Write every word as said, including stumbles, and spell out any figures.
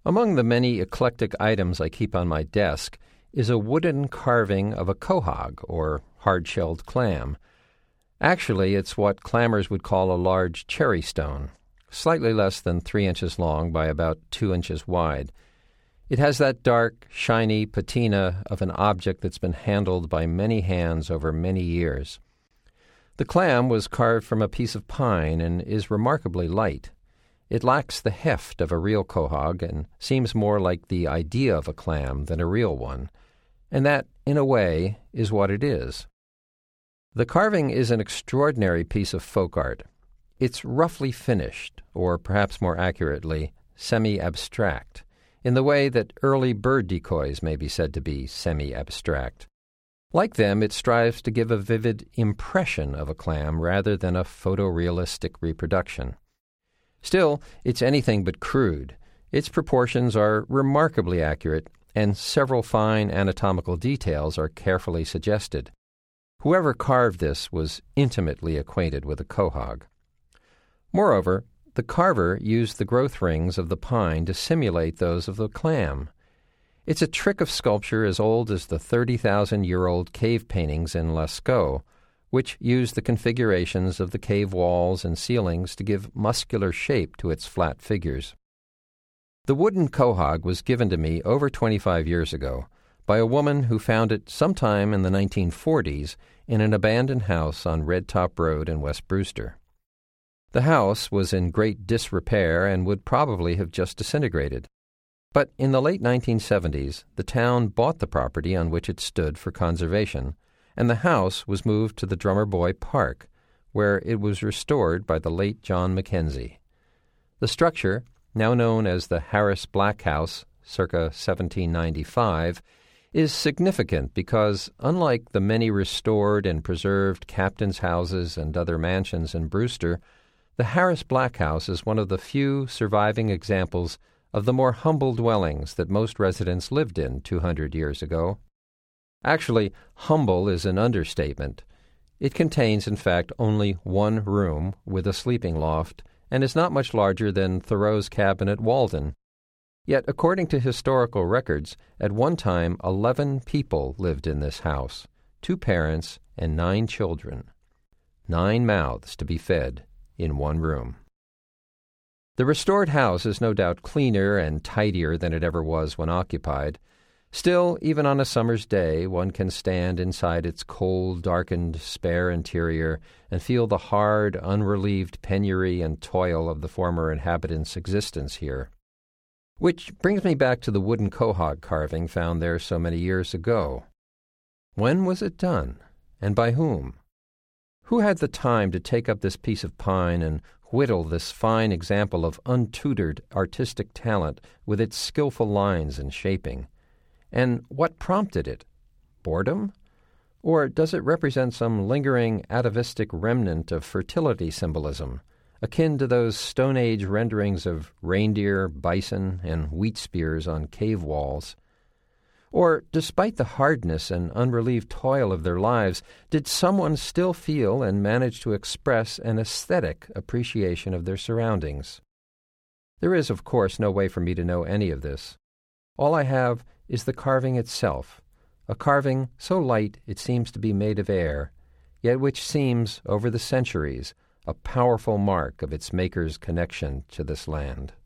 Among the many eclectic items I keep on my desk is a wooden carving of a quahog, or hard-shelled clam. Actually, it's what clammers would call a large cherry stone, slightly less than three inches long by about two inches wide. It has that dark, shiny patina of an object that's been handled by many hands over many years. The clam was carved from a piece of pine and is remarkably light. It lacks the heft of a real quahog and seems more like the idea of a clam than a real one, and that, in a way, is what it is. The carving is an extraordinary piece of folk art. It's roughly finished, or perhaps more accurately, semi-abstract, in the way that early bird decoys may be said to be semi-abstract. Like them, it strives to give a vivid impression of a clam rather than a photorealistic reproduction. Still, it's anything but crude. Its proportions are remarkably accurate, and several fine anatomical details are carefully suggested. Whoever carved this was intimately acquainted with a quahog. Moreover, the carver used the growth rings of the pine to simulate those of the clam. It's a trick of sculpture as old as the thirty thousand year old cave paintings in Lascaux, which used the configurations of the cave walls and ceilings to give muscular shape to its flat figures. The wooden quahog was given to me over twenty-five years ago by a woman who found it sometime in the nineteen forties in an abandoned house on Red Top Road in West Brewster. The house was in great disrepair and would probably have just disintegrated. But in the late nineteen seventies, the town bought the property on which it stood for conservation, and the house was moved to the Drummer Boy Park, where it was restored by the late John Mackenzie. The structure, now known as the Harris Black House, circa seventeen ninety-five, is significant because, unlike the many restored and preserved captains' houses and other mansions in Brewster, the Harris Black House is one of the few surviving examples of the more humble dwellings that most residents lived in two hundred years ago. Actually, humble is an understatement. It contains, in fact, only one room with a sleeping loft and is not much larger than Thoreau's cabin at Walden. Yet, according to historical records, at one time eleven people lived in this house, two parents and nine children. Nine mouths to be fed in one room. The restored house is no doubt cleaner and tidier than it ever was when occupied. Still, even on a summer's day, one can stand inside its cold, darkened, spare interior and feel the hard, unrelieved penury and toil of the former inhabitants' existence here. Which brings me back to the wooden quahog carving found there so many years ago. When was it done, and by whom? Who had the time to take up this piece of pine and whittle this fine example of untutored artistic talent with its skillful lines and shaping? And what prompted it? Boredom? Or does it represent some lingering atavistic remnant of fertility symbolism, akin to those Stone Age renderings of reindeer, bison, and wheat spears on cave walls? Or, despite the hardness and unrelieved toil of their lives, did someone still feel and manage to express an aesthetic appreciation of their surroundings? There is, of course, no way for me to know any of this. All I have is the carving itself, a carving so light it seems to be made of air, yet which seems, over the centuries, a powerful mark of its maker's connection to this land.